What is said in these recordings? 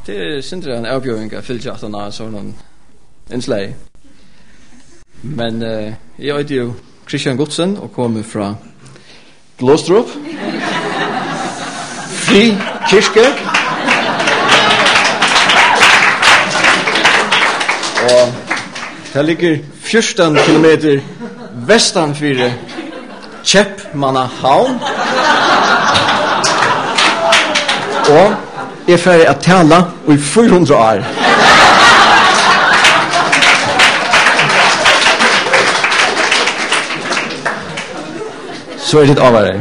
det sindre en avbjøring av fyllt at han har sånn innslag. Men jeg heter jo Christian Godsen og kommer fra Glostrup. Fri kirke. Og det ligger 14 kilometer vestanfyr Kjeppmannahavn. Og jeg er ferdig at tale i 400 år. Så er det avhverdig.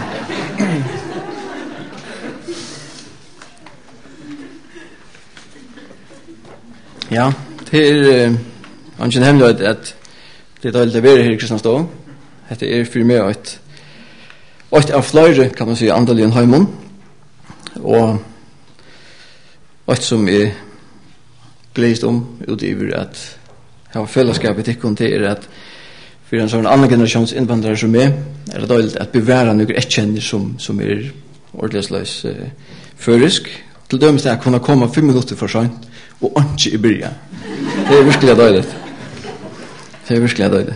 Ja, det er ikke hemmelig at det er deilig å være her i Kristianstad. Dette er for meg et av flere, kan man si, andelig enn heimen. Og et som er glest utover at jeg har fellesskapet til kun til at for en sånn annen generations innvandrere som er det deilig at bevare noen etkjenner som er ordentlighetsløs førisk. Til dømes det er kunne komme 5 minutter for sent og ikke i byrja. Det er virkelig deilig. Det er virkelig deilig.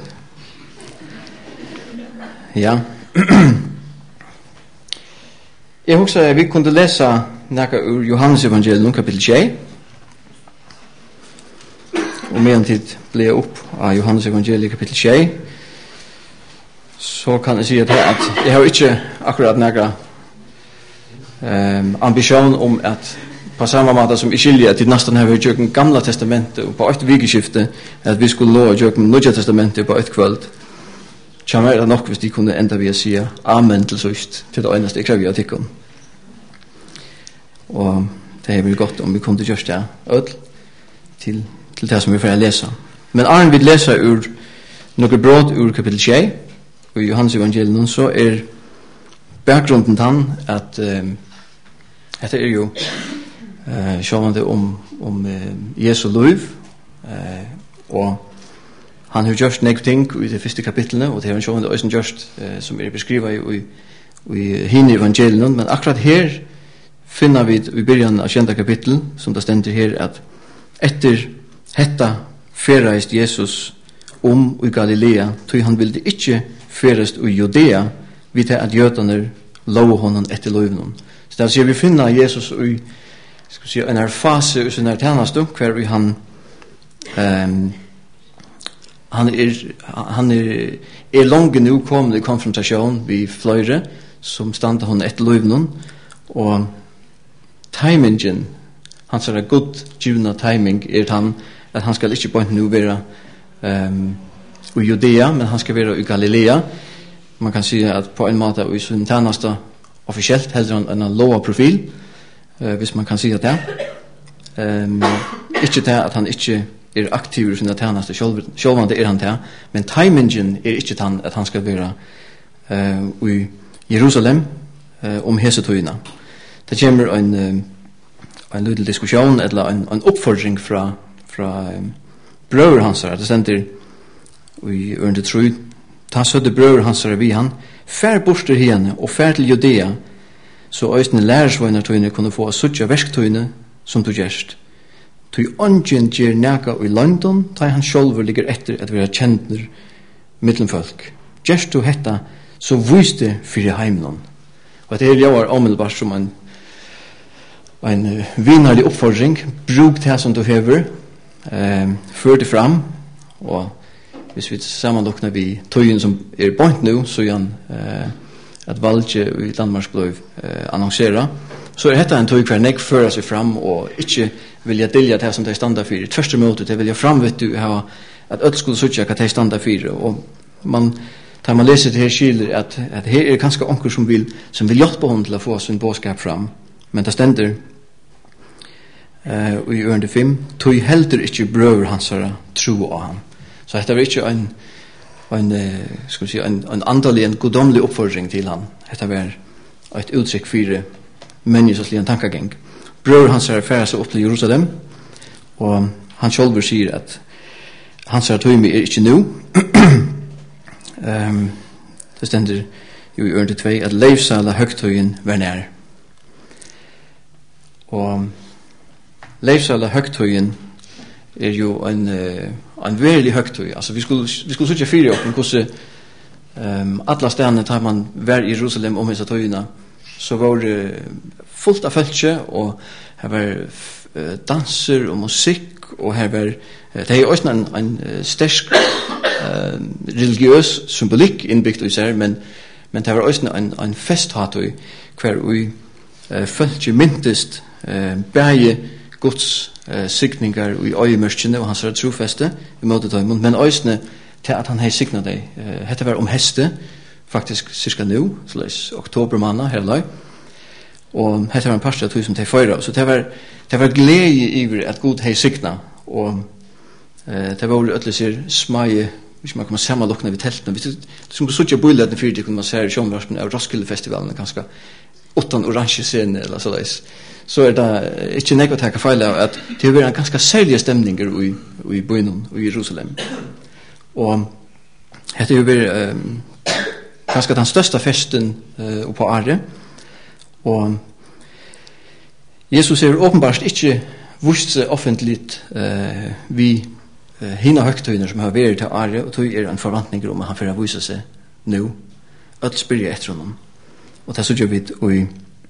Ja. Jeg husker at vi kunne lese noe ur Johannes evangelium kapitel 6. Og medan tid ble jeg opp av Johannes evangelium kapitel 6, så kan jeg si at jeg har ikke akkurat noe ambisjon om at på samme måte som jeg skiljer at i nesten har vi gjort gamla testamentet og på et vikeskifte at vi skulle lov å gjøre Nødja testamentet på et kvöld. Kjem er det nok hvis de kunne enda ved å si amen til søst til det eneste jeg krever av tikkene. Og det er vel godt om vi kunne gjøre det ødel til det som vi får lese. Men Arne vil lese ur noe brot ur kapitel 6 og i Johannes evangelium, så er bakgrunden til at dette er jo sjåvande om Jesu liv og han har gjort nek ting i de første kapitlene og det har han sjåvande også gjort som er beskrivet i hine evangelium, men akkurat her finner vi i byrjan av 10. kapittel som det stender her at etter hetta ferreist Jesus i Galilea tog han ville ikke ferreist i Judea vid til at jødene lov honom etter loven. Så det er vi finner Jesus i en fase i sin tjeneste hver vi han er langt nu kommet i konfrontasjon vi fløyre som standa hon etter loven og timingen han sier at god givna timing er at han skal ikke bare nu være i Judea men han skal være i Galilea. Man kan si at på en måte i sin tjeneste officiellt heller en lova profil hvis man kan si at det ikke det at han ikke er aktiv i sin tjeneste sjølvande er han det men timingen er ikke den at han skal være i Jerusalem om hesetøyene. Det kommer en liten diskusjon eller en oppfordring fra brøver hans det stender i ørende tro ta sødde brøver hans vi han fær borster henne og fær til Judea så øyne lærersvøynertøyene kunne få suttje verktøyene som du gjerst. Tøy ånden gjer næga i London ta han sjølver ligger etter at vi er kjentner mittelfolk. Gjerst du hetta så vyste fyrir heimnon. Og det er jo omiddelbart som en vinnerlig oppfordring bruk det som du hever før det fram og hvis vi sammenlokner vi tøyen som er point nu så igjen at valget i Danmark ble annonseret så er dette en tøy hver nek fører seg fram og ikke vilja dilja det som de standa for tvers imot det vilja framvitt at ødel skulle suttja hva de standa for og tar man leser det her skiler at her er ganske onker som vil hjelpe hon til å få sin bådskap fram men det stender i ørende 5 tøy heldur ikke brøver hans tro av han. Så dette var ikke en andelig, en godomlig oppfordring til han. Dette var et uttrykk for menneskelig en tankegeng. Brøver hans færre seg opp til Jerusalem, og han selv sier at hans tøyme er ikke nå. Det stender jo i ørende 2 at leivsala høgtøyen var nær. Og Leifsala högtøyen jo en verlig högtøy. Altså vi skulle søke fire opp om hvordan alla stedene tar man vær i Jerusalem om hese tøyene, så var det fullt av følge, og her var danser og musikk, og her var det er også en sterk religiøs symbolikk innbygd i seg, men det var også en festhatøy hver vi følge myntest bæge Guds signingar i øyemørkene og hans trofeste i måte tøymon, men også til at han har signet deg. Dette var om heste, faktisk cirka nå, så oktobermanna her løy, og dette var en parst av tøy som de føyra, så det var glede i at Gud har signet, og det var ødelig sier smaie, hvis man kommer sammen lukkene ved teltene, hvis det som på suttje bøyledene fyrir, det kunne man se i sjånvarspen av Roskilde-festivalen, ganske utan orange scene eller så det ikke nekva takka feil av at det har vært en ganske særlige stemninger i bøynen i Jerusalem. Og dette har vært ganske den største festen på Are, og Jesus er åpenbart ikke vist seg offentligt vi hina høgtøyner som har vært til Are, og tog en forvantning om at han får vise seg nå. Alt spyrir jeg etter honom. Og det sørger vi i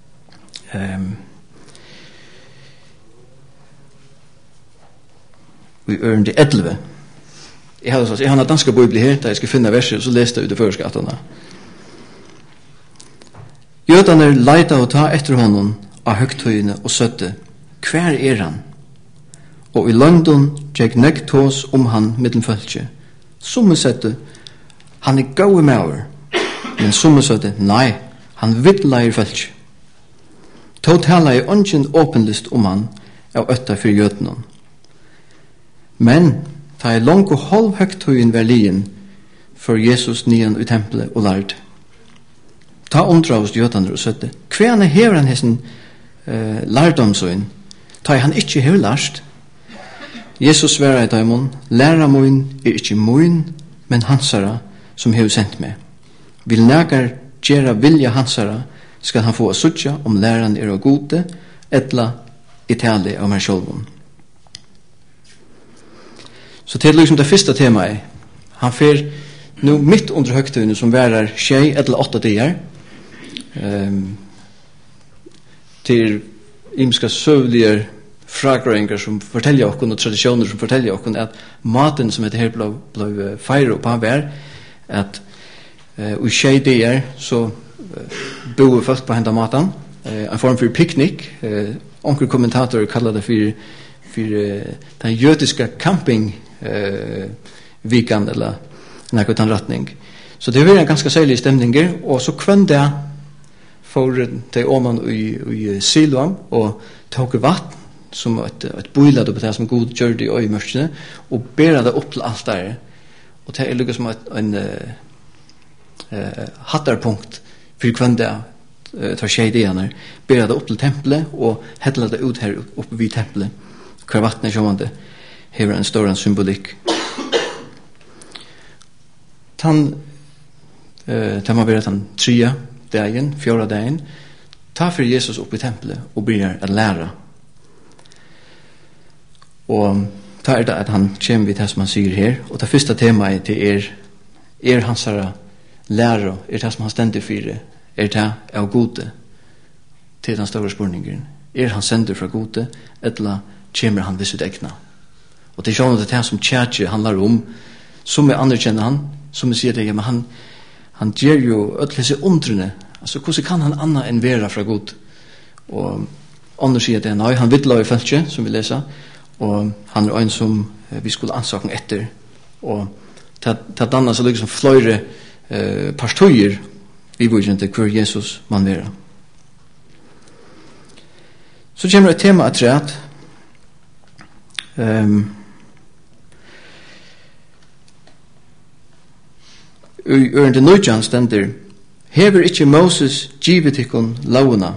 ørende 11. Jeg har en dansk bibel her, der jeg skal finne verset, så leste jeg ut det første attene. Jødene leita og ta etter honom av høgtøyene og søtte, hver er han? Og i London tjekk nektos om han middelen følge. Somme sette, han er gode maur, men somme sette, nei, han vittleier følge. Tå tala i ongen åpenlist om han av øtta for jødene. Men ta i lang og halv høgtøyen var lien for Jesus nyan i tempelet og lærd. Ta undravst jødene og søtte, hver hever han hessen lærdomsøyen, ta i han ikke hever lærst. Jesus svarer i daimon, læra moin er ikke moin, men hansara som hever sendt meg. Vil nægar gjera vilja hansara, skal han få a sutja om læran er av gode, etla i tale av meg sjolvun. Så til liksom det første temaet, han fer nu mitt under høgtøyene som værer 6 eller 8 dager, til imska søvlige fragrøyngar som forteller okkun og tradisjoner som forteller okkun at maten som heter her ble feir og pavær at i 6 dager så bor folk på henda maten en form for piknik onkel kommentatorer kallar det for den jødiska camping vikan eller nekva den retning så det var en ganske særlig stemninger og så kvønde for de åman i Siloam og tog vatten som et bøylad på det som god gjør det i øyemørkene og bæra det opp til alt der og det lukket som en hattarpunkt for kvende tar skjeidigene bæra det opp til tempelet og hedla det ut her oppe vid tempelet hver vatten er sjåvande hever en stor symbolikk tan må være den 3. dagen, 4. dagen ta for Jesus opp i tempelet og begynner å lære og ta det at han kommer vid det som han sier her og det første temaet til hans lære det som han stendig for det av gode til den store spørningen han sender fra gode eller kommer han visst egna og det er sånn at det som tjatje handler om som anerkjenner han som sier det men han gjør jo ødelse undrene altså hvordan kan han anna enn være fra god og andre sier det nei han vittla i følge som vi leser og han en som vi skulle ansøke etter og ta danna så liksom fløyre partoier vi vurgen til hver Jesus man være så kommer et tema at rett i ørende nødjan stender hever ikke Moses givet ikon launa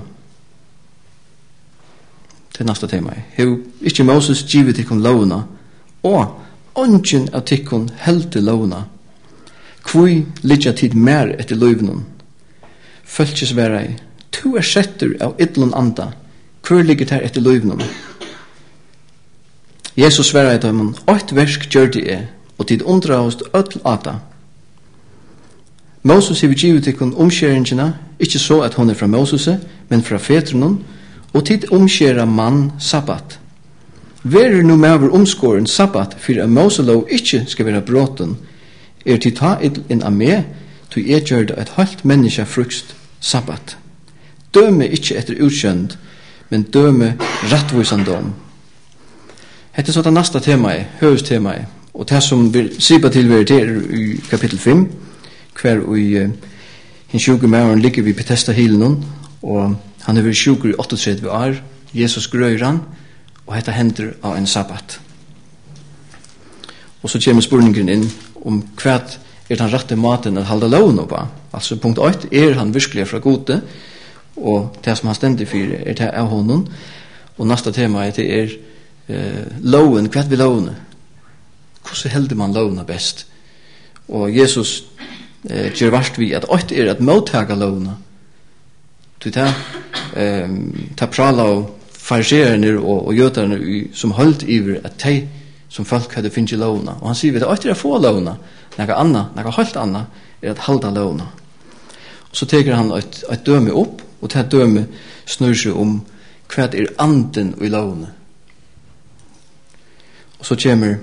til neste tema hever ikke Moses givet ikon launa og ongen av tikkon helte launa kvui lidja tid mer etter løyvnun følges vera i tu setter av idlun anda hvor ligger her etter løyvnun Jesus svarer dem, «Oit versk gjør det er, og tid undraust öll ata. Moses hever givet tikkun omskjeringina, ikkje så at hon fra Moses, men fra Fetrunon, og tid omskjera mann sabbat. Verer nu mever omskåren sabbat, for at Moselov ikkje skal være bråten, tid ta inn av meg, til jeg gjør det et halvt menneske frukst sabbat. Døme ikkje etter utkjønd, men døme rattvisandom. Hette så det neste temaet, høvestemaet, og det som vil sipa til være til i kapittel 5, hver i en 20 mæren ligger vi på Testa-hilen, og han har vært 20 i 38 år, Jesus grøyer han, og hette hender av en sabbat. Og så kommer spurningen inn om hva den rette maten at halda loven på. Altså punkt 8, han virkelig fra gode, og det som han stendig for det av honom, og neste tema det loven, hva vil lovene? Hvordan helder man lovene best? Og Jesus gjør vart vi at 8 at mottaga lovene. Du ta prala og fariserene og jøderne som holdt iver at de som folk hadde finnet lovene. Og han sier at 8 få lovene, noe helt annet at halda lovene. Og så teker han et døme opp, og det døme snur seg om hva anden i lovene. Og så kommer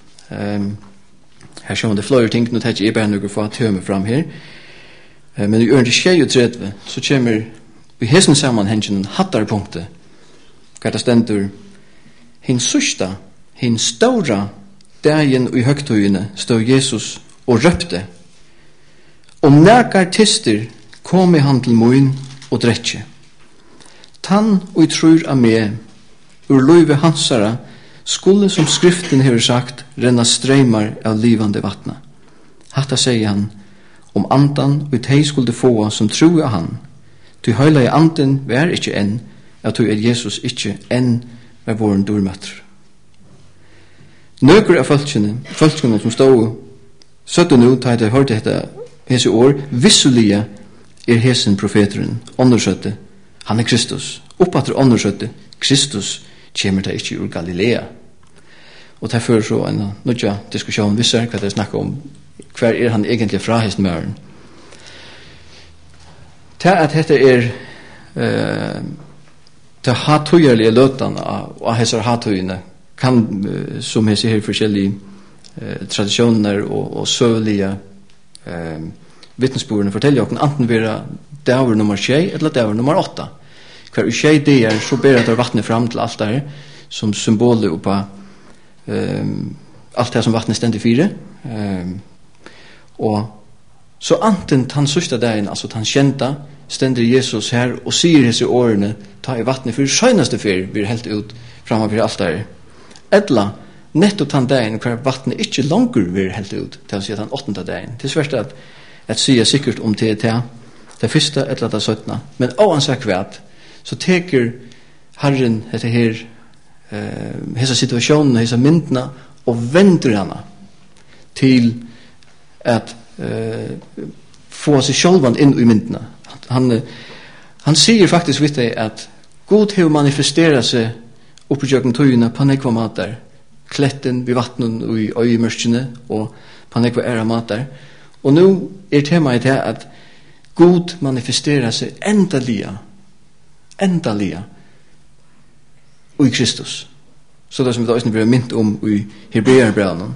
her ser man det flere ting, nå tar jeg ikke bare noe for å tømme fram her, men i ørende 33 så kommer i hessen sammenhengen hattarpunktet, hva det stender hin sørsta, hin stora dagen i høgtøyene stod Jesus og røpte om nækar tister kom i han til moin og dretje tann og trur av meg ur løyve hansara skulle som skriften hever sagt renna streymar av livande vattna. Hatta sier han om andan og tei skulle få som tro av han. Ty høyla i anden vær ikkje enn at ty Jesus ikkje enn var våren dormøtter. Nøkker av folkene som stod søtte nu ta jeg hørte dette hese år vissulige hesen profeteren undersøtte han Kristus oppatter undersøtte Kristus kommer det ikke ur Galilea. Og det fører så en nødja diskusjon visser hva det snakker om hver han egentlig fra hesten møren. Til at dette til hatøyerlige løtene og hesser hatøyene kan, som jeg sier, forskjellige tradisjoner og søvelige vittnesbordene forteller jo enten være dager nummer 6 eller dager nummer 8. Hver i 6 dager så ber at det vattnet fram til alt der som symboler på alt det som vattnet stendig 4. Og så anten han sørste dagen, altså han kjente, stender Jesus her og sier disse årene, ta i vattnet for skjøneste fyr, blir helt ut framfor alt der. Edla, nettopp han dagen hver vattnet ikke langer blir helt ut, til å si at han 8. dagen. Det er svært at sier sikkert om det første eller det 17. Men oansett hvert, så teker Herren dette her hesa situationen, hesa myndna og vender henne til at få seg sjølvan inn i myndna. Han sier faktisk vidt deg at God har manifesteret seg oppi jøkken tøyene på nekva mater, kletten vid vattnen og i øyemørskene og på nekva æra mater. Og nå temaet til at God manifesterer seg endalige og i Kristus. Så det som vi da blir mynt om i Hebreerbrevene.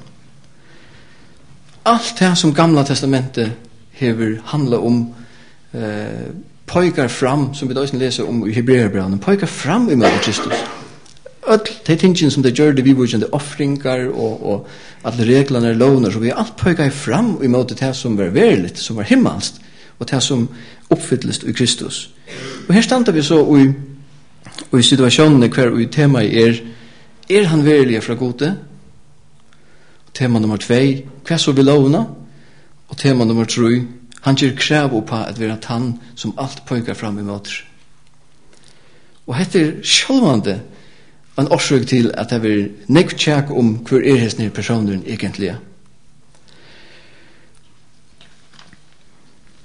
Alt det som Gamla testamentet hever handla om pojkar fram, som vi da leser om i Hebreerbrevene, pojkar fram i møte Kristus. De tingene som det gjør det, vi burde offringar og alle reglene og lovene, så vi alt pojkar fram i møte det som var veriligt, som var himmelst, og det som oppfyllest i Kristus. Og her standa vi så i situasjonene hver og i temaet han verilig fra gode? Tema nummer 2, hva så vil lovna? Og tema nummer 3, han gjør krav på at være han som alt pøyker fram i måter. Og dette sjølvande en årsøk til at det vil nekv tjekk om hver hesten personen egentlig er.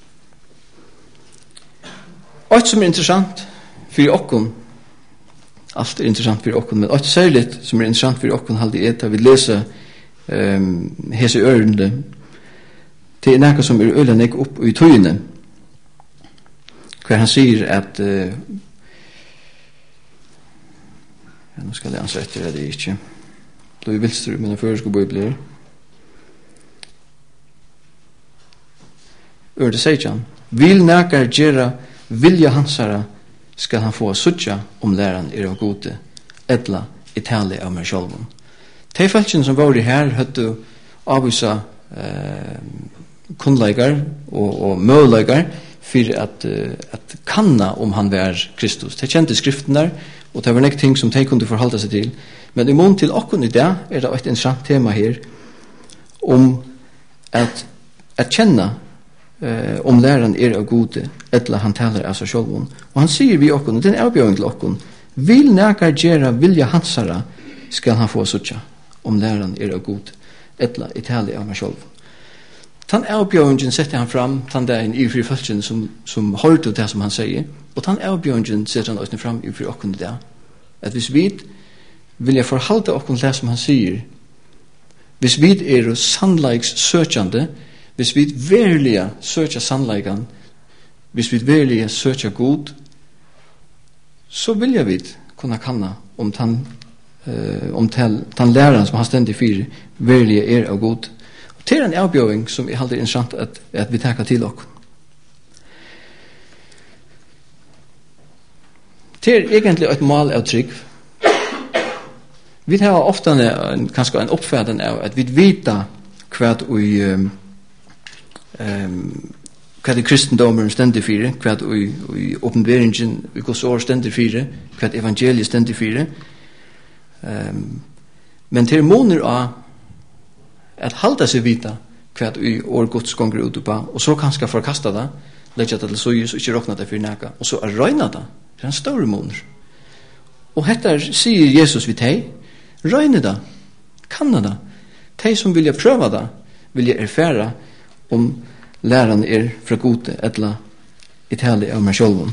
Og som interessant for okken allt interessant för oss, men ett särskilt som interessant för oss halde är att vi läser hese ørende til nekka som øyla nek opp i tøyene hver han sier at nå skal jeg anse etter det ikke da vi vilstru mine føresko bøybler ørde seitjan vil nekar gjerra vilja hansara skal han få suttja læran av gode edla i tale av meg sjálfum. De fælkene som var i her høtte avvisa kunnleikar og møleikar for at kanna han var Kristus. De kjente skriften der, og det var nek ting som de kunne forholde seg til. Men i mån til okken i det det et interessant tema her at kjenne læren av gode etla han taler av seg selv. Og han sier vi okken, og den avbjøring til okken, vil nekar gjerra vilja hansara skal han få suttja læren av god etla i tale av meg selv. Tan avbjøringen setter han fram tan dagen i fri følgen som hørte det som han sier, og tan avbjøringen setter han også fram i fri okken i det. At hvis vi vil jeg forhalte okken det som han sier, hvis vi sannleiks søkjande, hvis vi verilig søkja sannleikan, hvis vi verilig søkja god, så vil jeg vi kunne kanna om tan læreren som han stendig fyr verilig av god. Og til en avbjøring som er alltid interessant at vi takker til oss. Det er egentlig et mal av trygg. Vi har ofte kanskje en oppfattning av at vi vet hva det kristendommen stendig fyre, hva i åpenberingen i Guds år stendig fyre, hva evangeliet stendig fyre. Men til måneder av at halda seg vita hva i år Guds gonger ut på, og så kanskje forkasta det, leggja det til søyes og ikke råkna det for neka, og så røyna det. Det er en stor måneder. Og dette sier Jesus vid teg, røyne det, kanna det. De som vilja prøva det, vilja erfæra læran fra gode etla i tale av meg sjølven.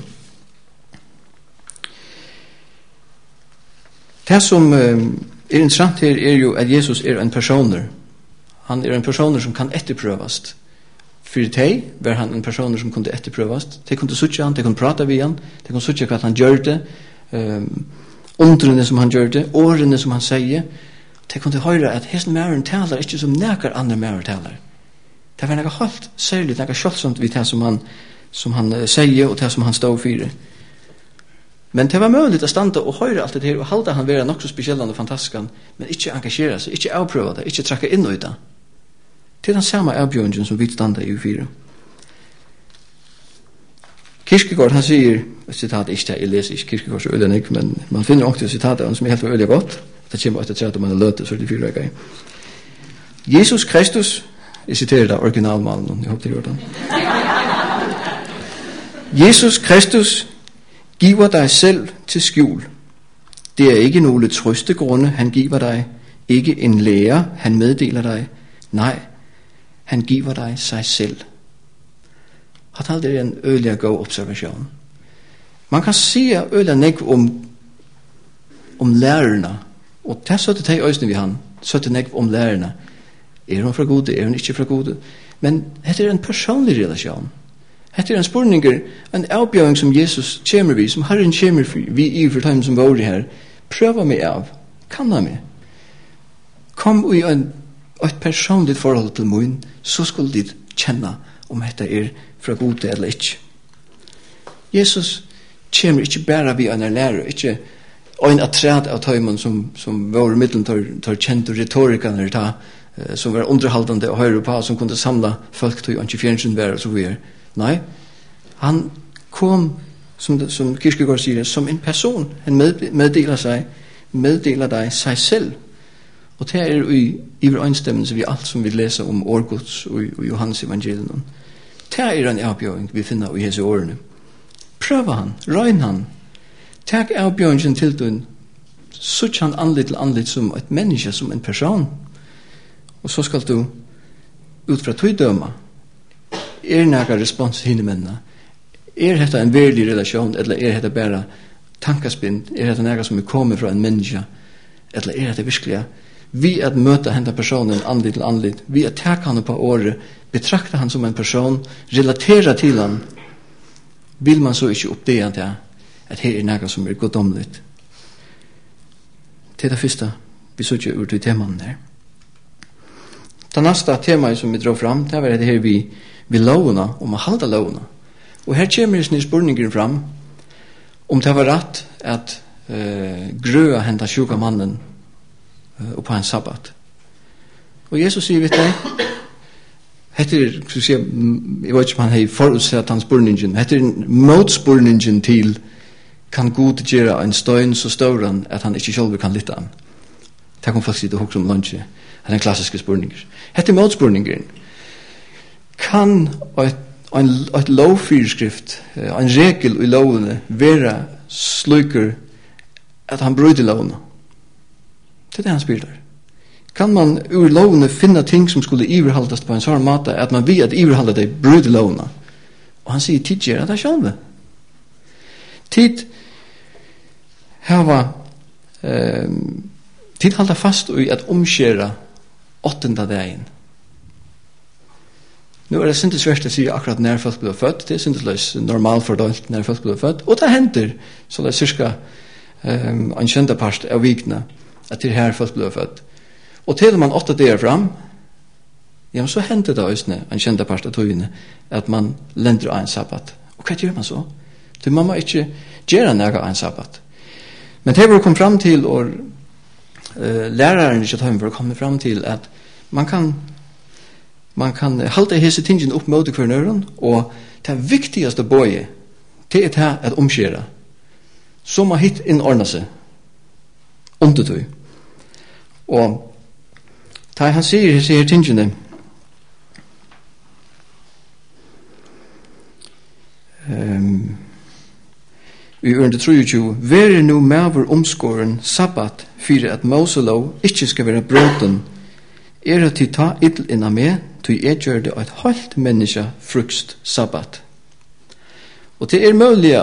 Det som interessant her jo at Jesus en personer. Han en personer som kan etterprøvast. For deg var han en personer som kunne etterprøvast. De kunne suttje han, de kunne prata vi han, de kunne suttje hva han gjør det, undrene som han gjør det, årene som han sier. De kunne høre at hesten mæren taler ikke som nekar andre mæren taler. Det var nekar helt særlig, nekar kjølsomt vid det som han sier og det som han stod for. Men det var muligt å standa og høre alt det her og halda han være nok så spesiellan og fantastisk, men ikke engasjera seg, ikke avprøva det, ikke trakka inn i det. Til den samme avbjørningen som vi standa i 4. Kierkegaard, han sier, et sitat, jeg leser ikke Kierkegaard så øyelig nek, men man finner også et sitat som er helt øyelig godt. Det kommer etter at man er løte, så er det 4 gøy. Jesus Kristus, jeg citerer da originalmalen, jeg håper det gjør det. Jesus Kristus giver dig selv til skjul. Det er ikke nogle trøstegrunde, han giver dig. Ikke en lærer, han meddeler dig. Nej, han giver dig sig selv. Har talt det en øyelig god observation. Man kan sige øyelig nek om lærerne, og det så det teg øyne vi han, så det nek om lærerne. Er hun fra gode, er hun ikke fra gode? Men det en personlig relasjon. Hetta en spurningur, en avbjøring som Jesus kommer vi, som Herren kommer vi i for dem som var her. Prøva meg av, kanna meg. Kom i et personligt forhold til mun, så skulle de kjenne om dette fra gode eller ikke. Jesus kommer ikke bare vi en lærer, ikke en atræd av tøymen som var i middelen tar kjent og retorikerne som var underhaldende og høyre på, som kunne samla folk til å ikke fjernsynet være og så videre. Nei, han kom, som Kierkegaard sier, som en person. Han meddeler deg seg selv. Og det i overensstemmelse ved alt som vi leser om årgods og Johannes evangelium. Det en avbjøring vi finner i hese årene. Prøv han, røyn han. Takk avbjøringen til den, sutt han anlitt til anlitt som et menneske, som en person. Og så skal du ut fra tøydøma nega respons henne mennene? Dette en verlig relasjon, eller dette bare tankaspind, det något som kommer från en människa, eller det virkelig vi att möta henne personen andligt till andligt, vi att ta han på året, betrakta han som en person, relatera till han, vill man så inte uppdega att här är något som är godomligt. Till det första, vi såg ju ut i teman där. Det nästa tema som vi drar fram, det var det här vi lovna, om att halda lovna. Och här kommer det spurningen fram, om det var rätt att gröa hända sjuka mannen på en sabbat. Och Jesus säger, vet du, heter, så säga, jag vet inte om han har förutsett hans spurningen, heter motspurningen till kan Gud göra en støyn så stor att han inte själv kan lytta han. Det kan faktisk ikke om lunch. Det er den klassiske spurninger. Hette motspurningen. Kan en lovfyrskrift, en regel i lovene, være sluker at han bryter lovene? Det er det han spyrer. Kan man ur lovene finne ting som skulle iverhaldes på en sånn måte at man vet at iverhalde det bryter lovene? Og han sier, tid gjør det selv. Tid hava tid halda fast i at omskjera 8. dagen. Nu det syntes svært å si akkurat når folk blir født, det syntes normalt fordelt når folk blir født, og det hender så det er cirka en kjentapart av vikene at det her folk blir født. Og til man 8 dager fram, ja, så hender det også en kjentapart av togene at man lender av en sabbat. Og hva gjør man så? Så man må ikke gjøre noe av en sabbat. Men det var kommet fram til, og læreren ikke tar var kommet fram til, at man kan halte hese tingene opp mot hver nøren, og det viktigaste bøye, det er det at omskjere, så må hit innordne seg, undertøy. Og det han sier hese tingene, vi under 23, være nu maver omskåren sabbat for at Moselov ikke skal være brøten, at de ta idl inna med, til jeg gjør det et halvt menneske frukst sabbat. Og det er mulig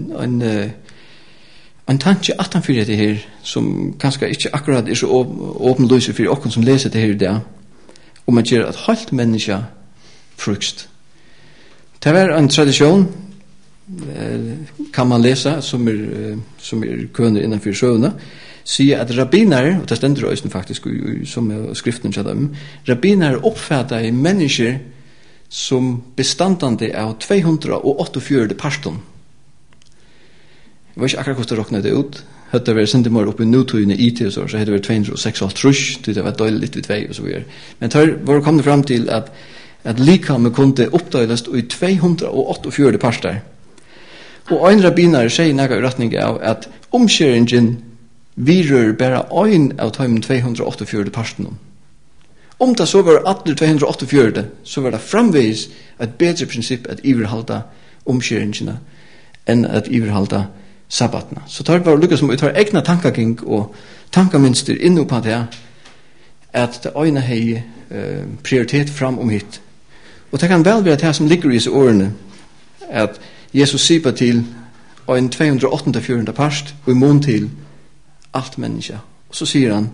en tanke at han fyrir det her, som kanskje ikke akkurat er så åpenløse for okken som leser det her i dag, om at gjør et halvt menneske frukst. Det var en tradisjon, kan man läsa som är kunder innanför sjövna, säger att rabbinare, och det ständer också faktiskt som är skriften till dem, rabbinare uppfattar i människor som bestandande av 284 paston. Jag vet inte akkurat hur det råknade det ut. Hade det varit sända mer upp i nutiden i IT och så hade det varit 206 trusch, det var dåligt i 2 och så vidare. Men här var det kommit fram till att likammet kunde uppdelas i 284 pastar. Og en rabbinare sier nægge i retning av at omskjeringen virur bare en av 284 parten. Om det så var alle 284, så var det framveis et bedre prinsipp at iverhalda omskjeringene enn at iverhalda sabbatene. Så det var lykkes som vi tar egna tankaging og tankaminster inno på det at det øyne hei prioritet fram om hit. Og det kan vel være det som ligger i disse årene at Jesus sier til en 284. part og i mån til alt menneske. Og så sier han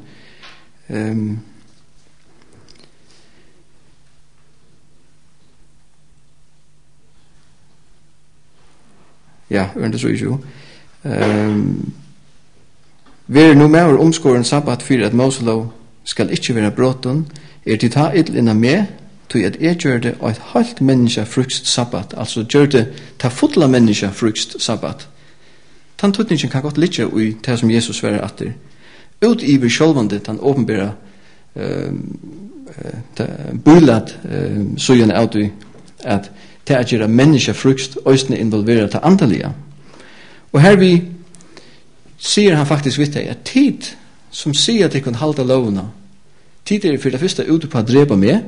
ja, under så ikke vi er nå med omskåren sabbat for at Moselov skal ikke være bråten til ta idl inna med til at jeg gjør det et halvt menneske frukst sabbat, altså gjør det ta fotla menneske frukst sabbat. Den tøtningen kan godt ligge i det som Jesus svarer atter. Ut i vi sjølvande den åpenbæra bøylat søgjene av det at det er gjør menneske frukst øyne involverer til antallige. Og her vi sier han faktisk vidt deg at tid som sier at de kan halda lovene, tid er for det første ute på å drepa med.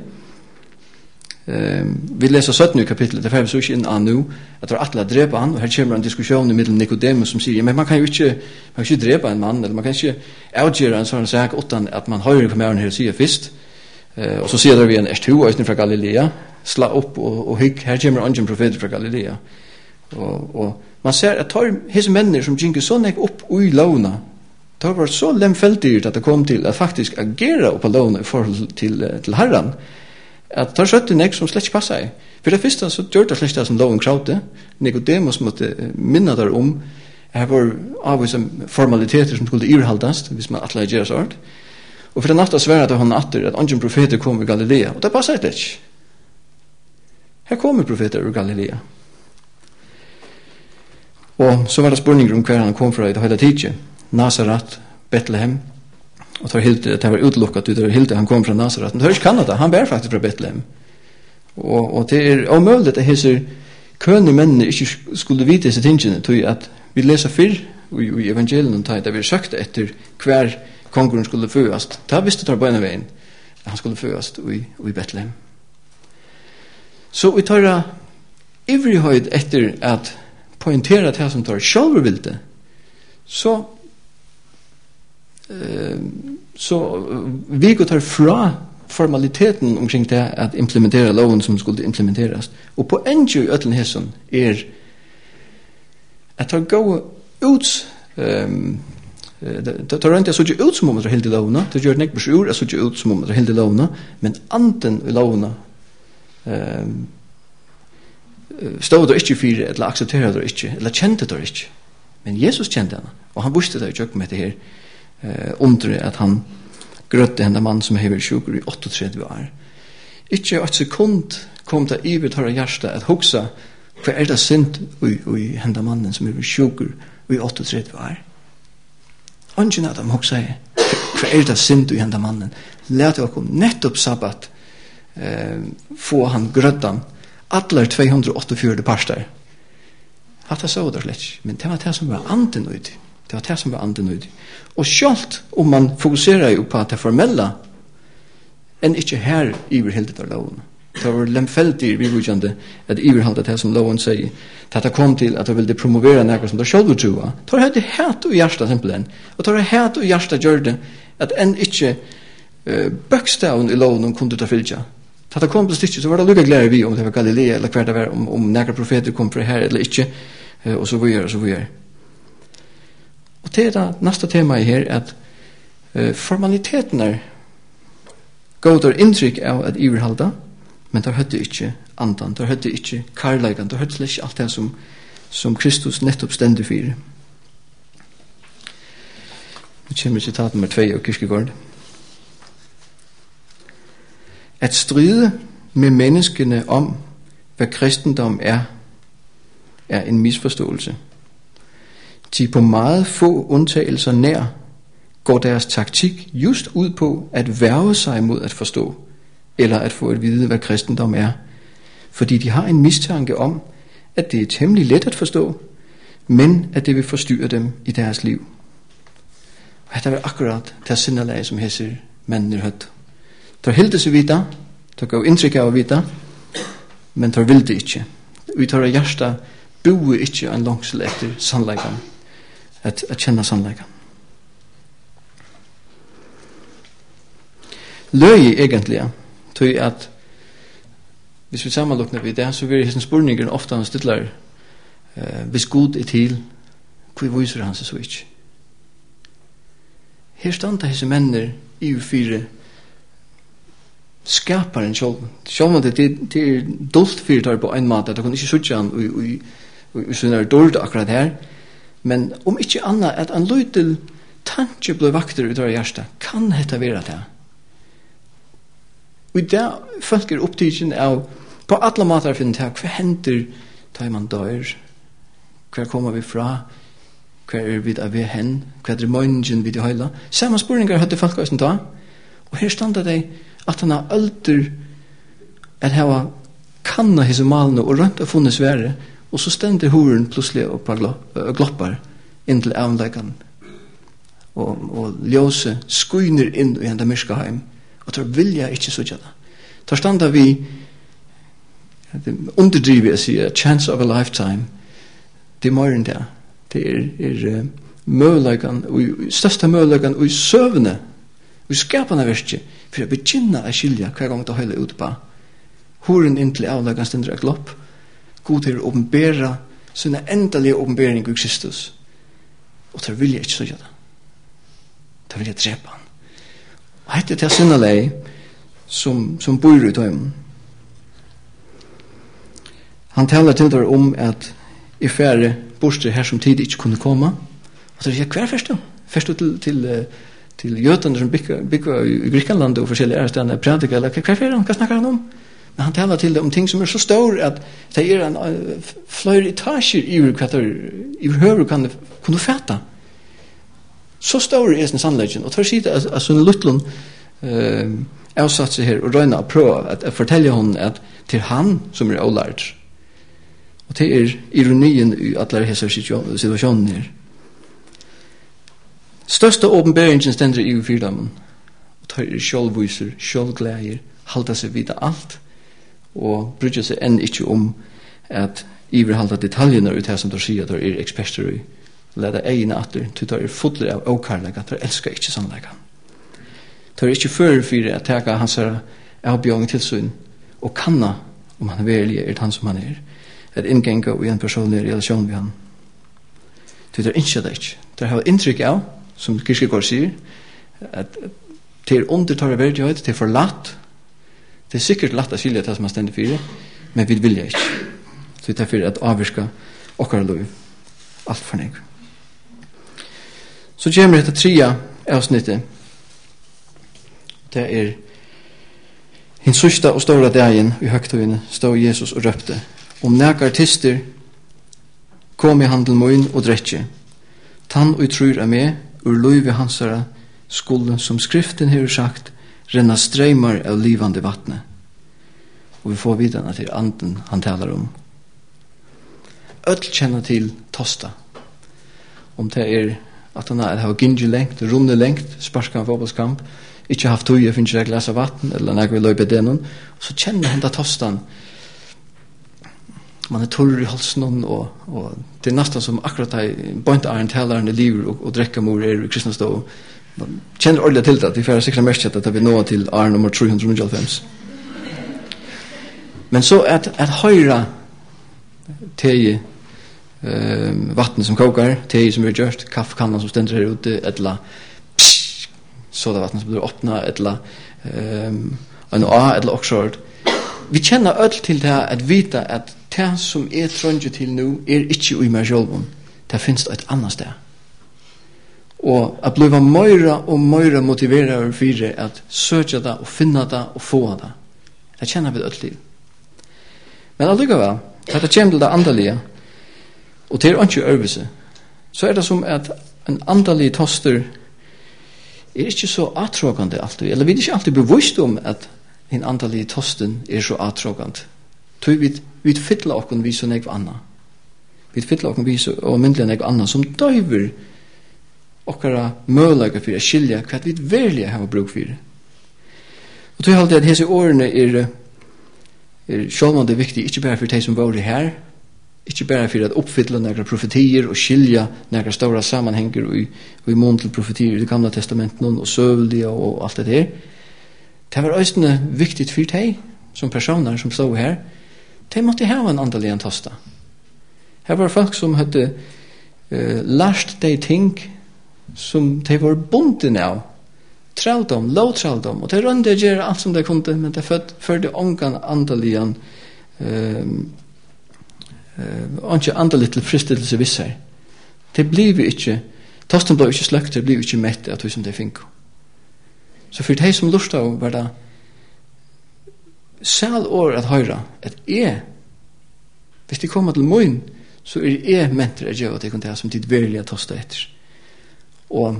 Vi leser 17. kapitlet, det får vi så ikke inn an nu, at det er atle å drepa han, og her kommer en diskusjon i middelen Nicodemus som sier, men man kan jo ikke drepa en mann, eller man kan ikke avgjøre en sånn sak utan at man hører hva mer her sier først, og så sier det vi en erstu, og fra Galilea, slå opp og hygg, her kommer ungen profeter fra Galilea, Og man ser at hese mennene som gikk så nek opp ui lovna, det var så lemfeldigt at det kom til at faktisk agera opp på lovna i forhold til herran, at det skjøtte nek som slett ikke passet i. For det første så gjør det slett det som loven kravte. Nicodemus måtte minna der om her var avvisa formaliteter som skulle iverhaldast hvis man atla gjør så art. Og for det natta svære til han atter at andre profeter kom i Galilea, og det passet ikke. Her kommer profeter ur Galilea. Og så var det spurninger om hver han kom fra i det hele tidsi. Nazaret, Bethlehem, og det var utelukket ut, Hilde han kom fra Nazaret. Men det høres Kanada, han var faktisk fra Bethlehem. Og det er omøvelig at hese kønne mennene ikke skulle vite disse tingene, tog at vi leser fyrr i evangelien, da vi søkte etter hver konkurren skulle føast. Da visste tar bøyne veien at han skulle føast i Bethlehem. Så vi tar ivrighet etter at pointera det som tar sjálfurvilde, så vi går tar fra formaliteten omkring det at implementera loven som skulle implementeras. Og på enda i øtlen hesson at det går ut det tar ikke så ikke ut som om det er helt i lovene, det gjør det ikke ur så ikke ut som om det er helt i lovene, men anden i lovene stod det ikke for eller aksepterer det ikke, eller kjente det ikke. Men Jesus kjente henne, og han visste det ikke med det her under at han grøtte henne mann som hever sjuker i 38 år. Ikke et sekund kom det i ved høyre hjerte at hoksa hva det sint i henne mannen som hever sjuker i 38 år. Ingen av dem hoksa hva det sint i henne mannen. Lät oss nettopp sabbat få han grøttan allar 284 parstar. Hatta så det slett, men det var det som var anden ut. Det var det som var anden ut. Og sjalt om man fokuserar jo på det formella, enn ikke her iverhildet av loven. Det var lemfeldig vidvudjande at iverhaldet det som loven sier, at det kom til at det ville promovera nækker som det sjálfur troa. Det var hæt og hjärsta simpelthen, og det var hæt og hjärsta gjør det at enn ikke bøkstaven i loven kunne ta fylja. Da det kom til stykket, så var det lukka glede vi om det var Galilea, eller hver det var, om nægra profeter kom fra her eller ikke, og så videre, og så videre. Og det da neste tema her, at formaliteten god inntrykk av at iverhalda, men det høtte ikke andan, det høtte ikke karleikan, det høtte ikke alt det som Kristus nettopp stendig for. Nå kommer citat nummer 2 av Kierkegaard. At stride med menneskene om, hvad kristendom er en misforståelse. De på meget få undtagelser nær går deres taktik just ud på at værge sig mod at forstå, eller at få at vide, hvad kristendom er, fordi de har en mistanke om, at det er temmelig let at forstå, men at det vil forstyrre dem i deres liv. Og det er akkurat det sindelag, som hesser mændene høtt. Der hilde sig vita, der gav indtryk av vita, men der vil det ikke. Vi tar hjärsta boe ikke en langsel etter sannleikan, at kjenne sannleikan. Løy egentlig, tog at hvis vi sammenlukner vid det, så vil hessen spurningen ofte han stiller hvis god er til, hvor viser han seg så ikke? Her standa hesse menner i U4 skaparen sjálv. Sjálv det er dult fyrir på en måte, at du kan ikke sutja han i sånne dårlig akkurat her, men om ikke annet at en løytel tanke ble vakter ut av hjertet, kan dette være det? Og i det folk er opptidsen av på alle måter å finne til hva hender da man dør, hva kommer vi fra, hva er vi av hen, hva er det møngen vi til høyla. Samme spurninger hadde folk også da, og her standa det at han har aldri at han har kanna hese malene og rønt og funnet svære, og så stender horen plutselig opp og gloppar inn til avnleggene, og ljøse skuiner inn i enda myrskaheim, og tar vilja ikke så gjerne. Tar standa vi underdriver jeg sier, chance of a lifetime, det er mer enn det. Det er møleggene, og største møleggene, og i søvne, og i skapene verste, for å begynne å skilja hver gang det høyler ut på. Horen inn til avleggene stender et glopp, god til å åpenbære sånne endelige åpenbering i Kristus. Og det vil jeg ikke så gjøre det. Det vil jeg drepe han. Og hette til sinnelei som bor i tøymen. Han taler til der om at i færre borster her som tid ikke kunne komme. Og så sier, hver først du? Først du til jøtene som bygger i Grekland og forskjellige ærestene prædikere, eller hver først hva snakker han om? Men han taler til det om ting som så stor at det en flere etasjer i høyre kan kunne fæta. Så stor sin sannleggen. Og tar sida at sånne lutlån avsatt seg her og røyna og prøve at fortelle hon at til han som ålært. Og det ironien i alle disse situasjonen her. Største åpenberingen stender i fyrdommen. Og tar sjølvviser, sjølvglæger, halda seg videre alt. Og bryr seg enn ikke om at iverhalda detaljene ut her som de sier at de eksperter i leda egene atter, til de fotler av åkarlega, de elskar ikke sannlega. De ikke fører at teka hans avbjørning tilsyn og kanna om han virkelig han som han at inngjenga i en personlig relasjon med han. De ikke det ikke. De har inntrykk av, som Kierkegaard sier, at det undertar verdighet, det forlatt. Det sikkert latt å skilje det som han stender for, men vi vilja ikke. Så det for at avvirka okkar lov alt for nek. Så kommer dette 3. avsnittet. Det hins sørsta og stora dagen i høgtøyene stod Jesus og røpte. Om nekar artister kom i handel moin og drekje. Tann og trur av meg ur løyve hansara skulle, som skriften har sagt, renna streimar av livande vattne. Og vi får videre til anden han taler om. Öll kjenner til tosta. Om det at han har gingi lengt, runde lengt, sparska fotballskamp, ikke haft tøy, finnes ikke glas av vatten, eller når vi løyper den, og så kjenner han da tostan. Man torr i halsen, og det nesten som akkurat bønt er en taleren i liv og drekka mor i kristnestå. Man kjenner ordentlig til det, at vi får sikkert mest at vi nå til er nummer 395. Men så at høyra teg vatten som kokar, teg som gjort, kaffekanna som stender her ute, etla sodavatten som blir åpna, etla en etla oksjord. Vi kjenner öll til det at vita at det som trådje til nu ikke i meg sjølven. Det finnes et annet sted. Og at bliva møyra og møyra motivera for at søkja det og finna det og få det. Det kjenner vi öll til. Men allikevel, dette kommer til det andalige, og til ikke øvelse, så det som at en andalig toster ikke så atrågande alltid, eller vi ikke alltid bevisst om at en andalig tosten så atrågande. Vi fytla okken vi så nekv anna. Vi fytla okken vi så og myndelig nekv anna som døyver okkara mølager for å skilja hva vi virkelig har bruk for. Og tog alltid at hese årene sjålvande viktig, ikke bare for de som var her, ikke bare for at oppfylla nekra profetier og skilja nekra stora sammanhenger og i mån til profetier i det gamla testamenten og søvlige og alt det der. Det var også viktig for de som personer som stod her. De måtte ha en andelig tosta. Her var folk som hadde lært de ting som de var bunden av. Traldom, lovtraldom. Og de rønde å gjøre alt som de kunne, men de førte ångan andeligen ikke andelig til fristelse visser. Det blev ikke, tosten ble ikke sløkt, det blev ikke mett av det som de fikk. Så for de som lurte av var det selv år at høyre at hvis de kommer til mån så mentor at gjøre det som de virkelig har tostet etter. Og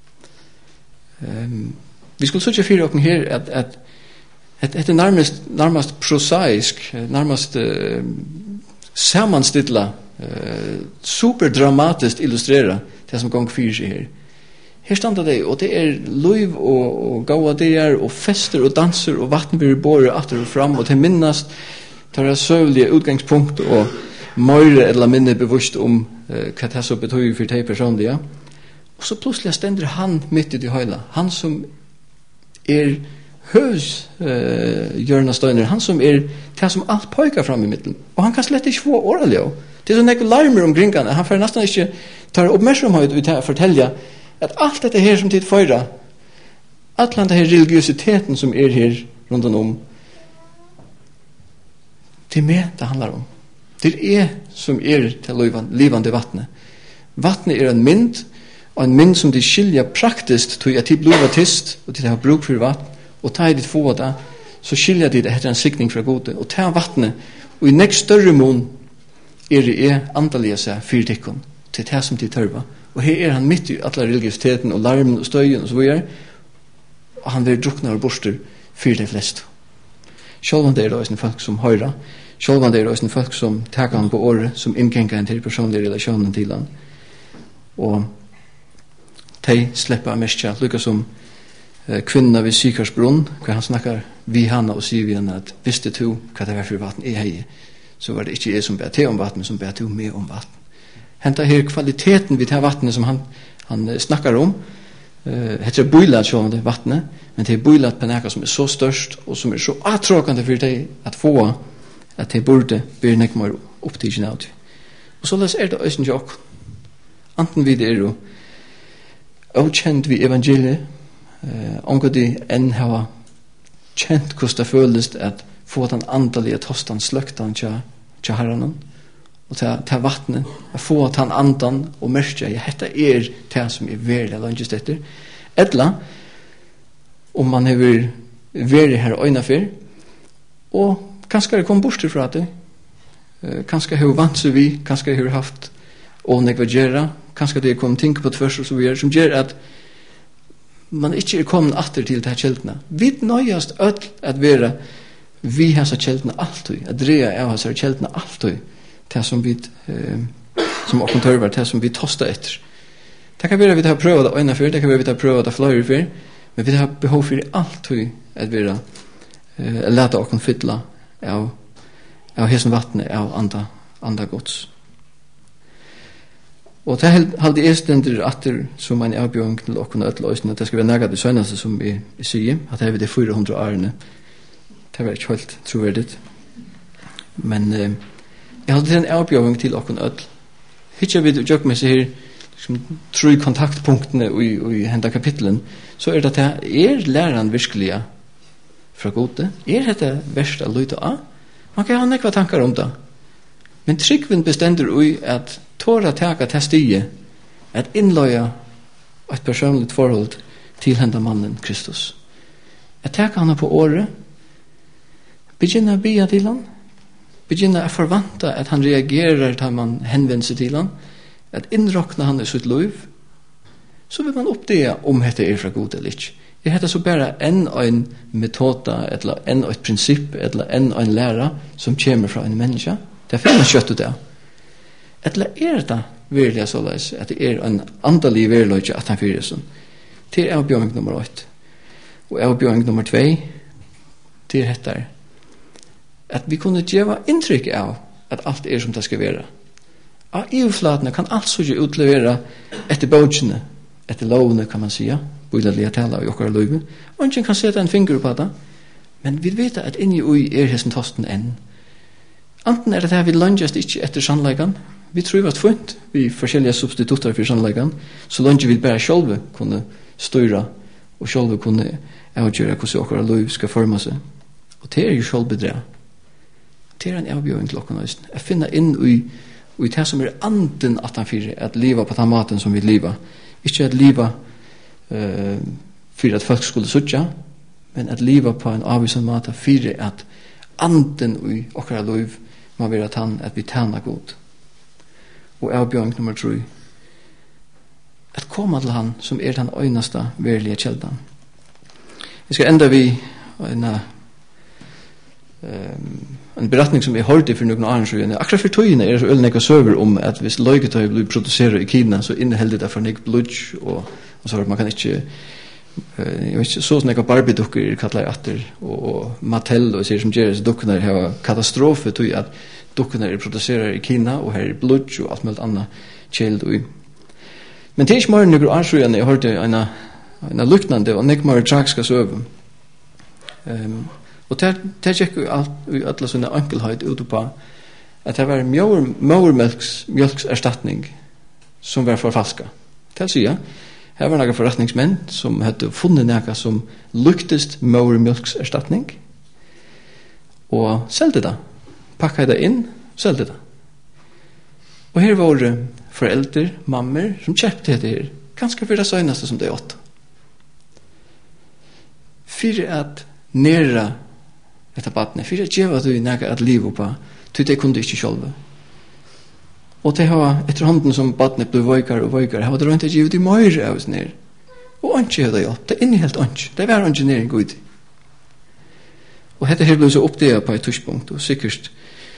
vi skulle søke for dere her at det nærmest prosaisk, nærmest sammanstidla, superdramatisk illustrera det som gong fyrir seg her. Her standa det, og det liv og gauadier og fester og danser og vatten blir båret atter og fram, og til minnast tar søvlige utgangspunkt og møyre eller minne bevisst om hva det så betyr for de personlige. Og så plutselig stender han midt i det høyla. Han som høys Jørna Støyner, han som det som alt pøyker fram i midten. Og han kan slett ikke få årelig av. Det er sånn ikke larmer omkring han. Han får nesten ikke ta oppmerksomhet ut til å fortelle at alt dette her som tid fører, alt denne her religiøsiteten som her rundt om, det er meg det handler om. Det er som til livande vattnet. Vattnet er en mynd, og en mynd som de skiljer praktisk til at de blir tist, og de har bruk for vatten, og tar de få det, så skiljer de det etter en sikning fra gode, og tar vattnet, og i nekst større mån det andalige seg fyrtikken til det som de tørver. Og her han midt i alle religiøsiteten og larmen og støyen og så videre, og han vil drukne og borster for de fleste. Sjølvan det også en folk som høyrer, sjølvan det også en folk som taker han på året, som innkenker han til personlige relasjonen til han. Og de slipper av mest, lykka som kvinna ved Sykarsbrunn, hva han snakker vi henne og sier vi henne at visste du hva det var for vatten jeg heier, så var det ikke jeg som ber til om vatten, som ber til meg om vatten. Henta her kvaliteten vid det vattnet som han snakker om, heter bøylat sjån det vattnet, men det er bøylat på næka som så størst, og som så attråkande for det at få, at det burde bli nekmar opptidgen av det. Og så les det øysen jokk. Anten vi det jo avkjent vi evangeliet, omgå de enn hava kjent hvordan det føles at få den andalige tostan sløktan tja herranen, og ta vattnet, å få den andan og mørkja, ja, dette det som veldig langest etter. Etla, om man har vært her øyne for, og kanskje det kom bort fra det, kanskje har vant seg vi, kanskje har haft åneg hva gjøre, kanskje det kom ting på tvers og så videre, som gjør at man ikke kommet atter til det her kjeltene. Vi nøyast at være vi har så kjeltene alltid, at dreia av har så kjeltene alltid, det som vi som åkken tørver, det som vi tosta etter. Det kan være vi har prøvd det øyne for, det kan være vi har prøvd det flere for, men vi har behov for alltid at vi lete åkken fytla av hesen vattnet av andre gods. Og det halde jeg stender atter som en avbjørning til åkken og ødeløsene, at det skal være nægat det sønnaste som vi sier, at det er de 400 årene. Det var ikke helt troverdigt. Men jeg hadde en avbjørning til åkken ødel. Hittar vi det med seg her, liksom, 3 kontaktpunktene i henda kapitlen, så det at læreren virkelig fra gode? Dette verst å lytte av? Man kan ha nekva tankar om det. Men tryggven bestender i at tåra teka til stige at innløya et personligt forhold til henda mannen Kristus. At teka han på året, begynna å bia til han, begynna å forvanta at han reagerer til man henvender seg til han, at innrokna han i sitt liv, så vil man oppdega om dette fra god eller ikke. Dette så bare en metoda, eller en et prinsipp, eller en læra som kommer fra en menneske. Det finner kjøtt ut det. Eller det virkelig såleis, at det en andalig verløyge at han fyrer sånn. Det avbjørning nummer 8. Og avbjørning nummer 2, det dette at vi kunne gjøre inntrykk av at alt som det skal være. Av EU-flatene kan alt så ikke utlevere etter bøtjene, etter lovene kan man sige, bøydelige taler i okkara løyve. Og ingen kan sette en finger på det, men vi vet at inni ui hesten tosten enn. Anten det her vi langest ikke etter sannleggen, vi tror at funnet vi forskjellige substitutter for sannleggen, så langt vi bare sjølve kunne styre og sjølve kunne avgjøre hvordan okkara løyve skal forme seg. Og det jo sjølvbedre. Det en avbjøring til okkara løyve. Jeg finner inn i det som anden at han fyrer, at liva på den maten som vi liva. Ikke at liva for at folk skulle suttja, men at liva på en avvisende mat for at anden i okkara liv må være at vi tjener god. Og avbjørning nummer 3, at komme til han som den øyneste verlige kjeldan. Jeg skal enda vi en beretning som jeg hørte for noen annen sjøen. Akkurat for tøyene det så øyne søver om at hvis løyketøy blir produseret i Kina, så inneholder det for nek blod, og så man kan ikke jeg vet ikke, så sånne Barbie-dukker kattler etter, og Mattel og sier som gjør disse dukkene har katastrofe til at dukkene produseret i Kina, og her blod og alt mulig annet kjeld. Men det ikke mer enn noen annen sjøen jeg hørte en luknande og nek mer tragiska søver. Og det gikk jo alt i alle sånne enkelhet ute på at det var mjölkserstatning som var forfalska. Til å si, her var noen forretningsmenn som hadde funnet noe som luktest mjölkserstatning og selte det. Pakket det inn, selte det. Og her var det foreldre, mammer, som kjøpte dette her, ganske for det søgneste som det åt. For at nære dette badene, for at gjøre du noe at livet på, til det kunne ikke selv. Og det har etterhånden som badene ble vøykere og vøykere, har det rundt å gjøre de mer av oss ned. Og ikke har det gjort, det er inne helt ikke. Det var ikke ned en god. Og dette her ble så oppdaget på et tørspunkt, og sikkert,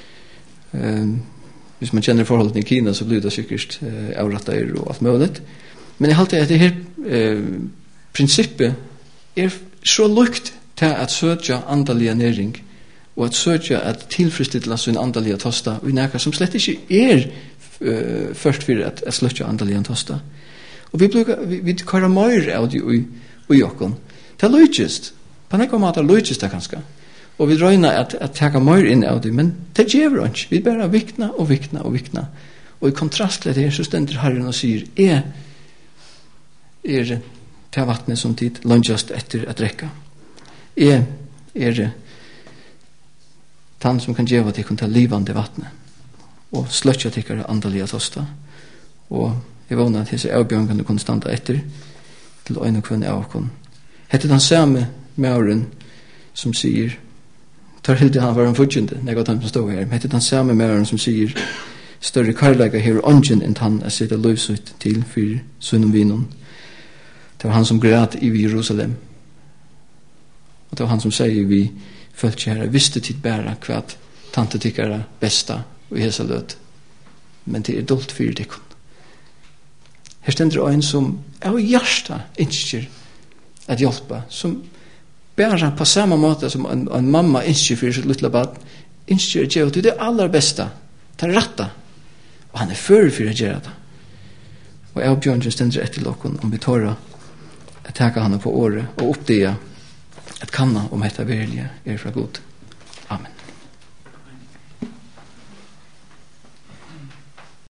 hvis man kjenner forholdet i Kina, så blir det sikkert avrettet og alt mulig. Men jeg halte at det her prinsippet er så lukt til at søke andelig næring, og at søke at tilfredsstille sin andalige tosta, og noe som slett ikke er først for at søke andalige tosta. Og vi kører mer av det i okken. Det er løytest. På noen måte løytest det kanskje. Og vi drøyner at taka mer inn av det, men det gjør ikke. Vi bare vikna og vikna og vikna. Og i kontrast til det så stender Herren og sier, er til vattnet som tid lønnsast etter at rekka. Er han som kan gjøre til å ta livande vattnet og sløtja til andalige tosta. Og jeg vågner at disse avbjørnene kunne standa etter til øyne kvinne av okken. Hette den samme mauren som sier, tar hilde han var en fortjende, når jeg har tatt som stod her, hette den samme mauren som sier, større karlæga her og ånden enn han er sitt løsut til for sunnum vinon. Det var han som græt i Jerusalem. Og det var han som sier vi følte her, visste tid bæra hva tante tykkere besta og i hesa løt. Men det er dolt for tikkun. Her stender en som av hjärsta ønsker at hjelpe, som bæra på samme måte som en mamma ønsker for sitt lille bad, ønsker at gjøre det aller beste, ta retta, og han er før for å gjøre det. Og jeg og Bjørn stender etter lokken om vi tårer at taka han på året og oppdega at kanna om dette virkelige er fra Gud. Amen.